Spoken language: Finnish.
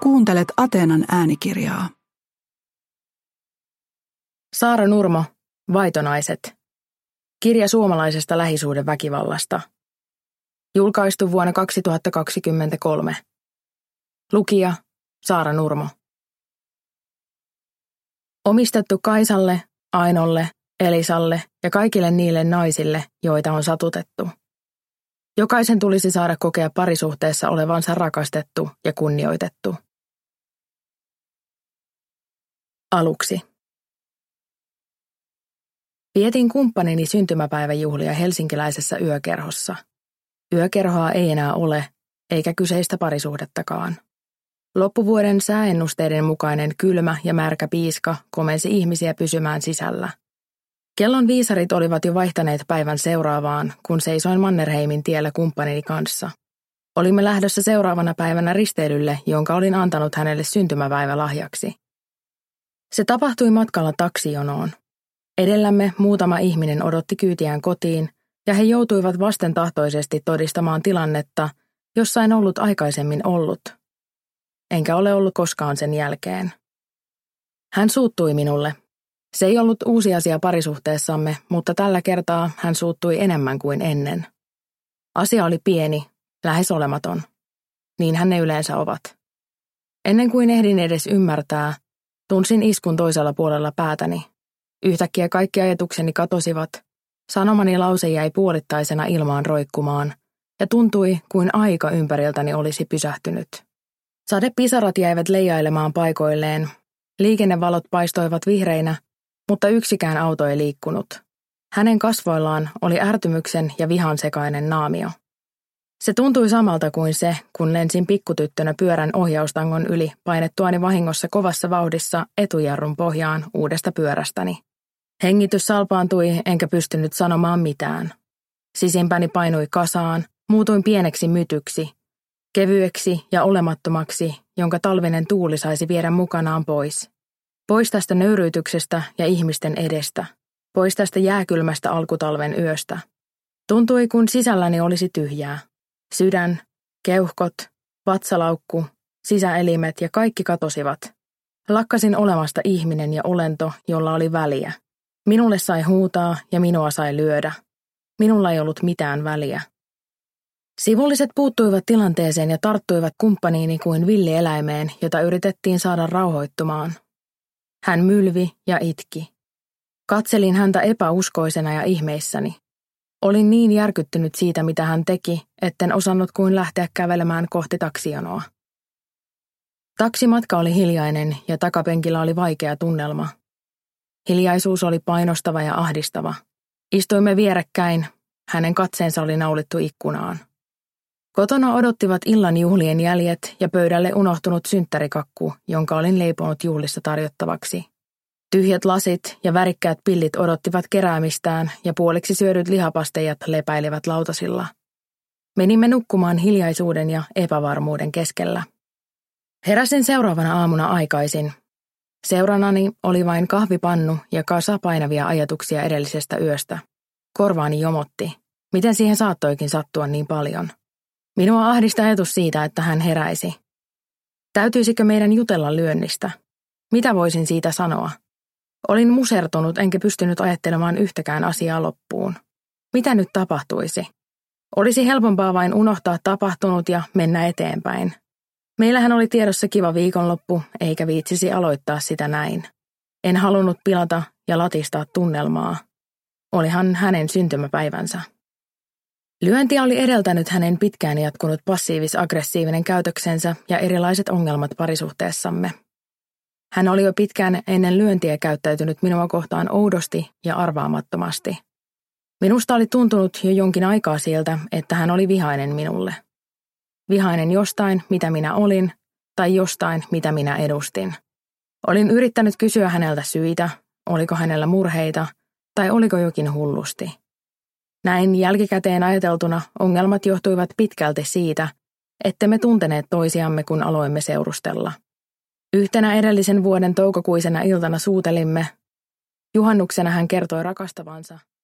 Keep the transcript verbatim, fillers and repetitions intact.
Kuuntelet Ateenan äänikirjaa. Saara Nurmo, Vaitonaiset. Kirja suomalaisesta lähisuhdeväkivallasta. Julkaistu vuonna kaksituhattakaksikymmentäkolme. Lukija Saara Nurmo. Omistettu Kaisalle, Ainolle, Elisalle ja kaikille niille naisille, joita on satutettu. Jokaisen tulisi saada kokea parisuhteessa olevansa rakastettu ja kunnioitettu. Aluksi. Vietin kumppanini syntymäpäiväjuhlia helsinkiläisessä yökerhossa. Yökerhoa ei enää ole, eikä kyseistä parisuhdettakaan. Loppuvuoden sääennusteiden mukainen kylmä ja märkä piiska komensi ihmisiä pysymään sisällä. Kellon viisarit olivat jo vaihtaneet päivän seuraavaan, kun seisoin Mannerheimin tiellä kumppanini kanssa. Olimme lähdössä seuraavana päivänä risteilylle, jonka olin antanut hänelle syntymäpäivälahjaksi. Se tapahtui matkalla taksijonoon. Edellämme muutama ihminen odotti kyytiään kotiin, ja he joutuivat vastentahtoisesti todistamaan tilannetta, jossa en ollut aikaisemmin ollut. Enkä ole ollut koskaan sen jälkeen. Hän suuttui minulle. Se ei ollut uusi asia parisuhteessamme, mutta tällä kertaa hän suuttui enemmän kuin ennen. Asia oli pieni, lähes olematon. Niinhän ne yleensä ovat. Ennen kuin ehdin edes ymmärtää, tunsin iskun toisella puolella päätäni. Yhtäkkiä kaikki ajatukseni katosivat, sanomani lause jäi puolittaisena ilmaan roikkumaan, ja tuntui kuin aika ympäriltäni olisi pysähtynyt. Sadepisarat jäivät leijailemaan paikoilleen, liikennevalot paistoivat vihreinä, mutta yksikään auto ei liikkunut. Hänen kasvoillaan oli ärtymyksen ja vihan sekainen naamio. Se tuntui samalta kuin se, kun lensin pikkutyttönä pyörän ohjaustangon yli painettuani vahingossa kovassa vauhdissa etujarrun pohjaan uudesta pyörästäni. Hengitys salpaantui, enkä pystynyt sanomaan mitään. Sisimpäni painui kasaan, muutuin pieneksi mytyksi, kevyeksi ja olemattomaksi, jonka talvinen tuuli saisi viedä mukanaan pois. Pois tästä nöyryytyksestä ja ihmisten edestä. Pois tästä jääkylmästä alkutalven yöstä. Tuntui, kun sisälläni olisi tyhjää. Sydän, keuhkot, vatsalaukku, sisäelimet ja kaikki katosivat. Lakkasin olemasta ihminen ja olento, jolla oli väliä. Minulle sai huutaa ja minua sai lyödä. Minulla ei ollut mitään väliä. Sivulliset puuttuivat tilanteeseen ja tarttuivat kumppaniini kuin villieläimeen, jota yritettiin saada rauhoittumaan. Hän mylvi ja itki. Katselin häntä epäuskoisena ja ihmeissäni. Olin niin järkyttynyt siitä, mitä hän teki, etten osannut kuin lähteä kävelemään kohti taksijonoa. Taksimatka oli hiljainen ja takapenkillä oli vaikea tunnelma. Hiljaisuus oli painostava ja ahdistava. Istuimme vierekkäin, hänen katseensa oli naulittu ikkunaan. Kotona odottivat illan juhlien jäljet ja pöydälle unohtunut synttärikakku, jonka olin leiponut juhlissa tarjottavaksi. Tyhjät lasit ja värikkäät pillit odottivat keräämistään ja puoliksi syödyt lihapasteijat lepäilivät lautasilla. Menimme nukkumaan hiljaisuuden ja epävarmuuden keskellä. Heräsin seuraavana aamuna aikaisin. Seuranani oli vain kahvipannu ja kasa painavia ajatuksia edellisestä yöstä. Korvaani jomotti. Miten siihen saattoikin sattua niin paljon? Minua ahdisti ajatus siitä, että hän heräisi. Täytyisikö meidän jutella lyönnistä? Mitä voisin siitä sanoa? Olin musertunut enkä pystynyt ajattelemaan yhtäkään asiaa loppuun. Mitä nyt tapahtuisi? Olisi helpompaa vain unohtaa tapahtunut ja mennä eteenpäin. Meillähän oli tiedossa kiva viikonloppu, eikä viitsisi aloittaa sitä näin. En halunnut pilata ja latistaa tunnelmaa. Olihan hänen syntymäpäivänsä. Lyöntiä oli edeltänyt hänen pitkään jatkunut passiivis-aggressiivinen käytöksensä ja erilaiset ongelmat parisuhteessamme. Hän oli jo pitkään ennen lyöntiä käyttäytynyt minua kohtaan oudosti ja arvaamattomasti. Minusta oli tuntunut jo jonkin aikaa siltä, että hän oli vihainen minulle. Vihainen jostain, mitä minä olin, tai jostain, mitä minä edustin. Olin yrittänyt kysyä häneltä syitä, oliko hänellä murheita, tai oliko jokin hullusti. Näin jälkikäteen ajateltuna ongelmat johtuivat pitkälti siitä, ettemme tunteneet toisiamme, kun aloimme seurustella. Yhtenä edellisen vuoden toukokuisena iltana suutelimme. Juhannuksena hän kertoi rakastavansa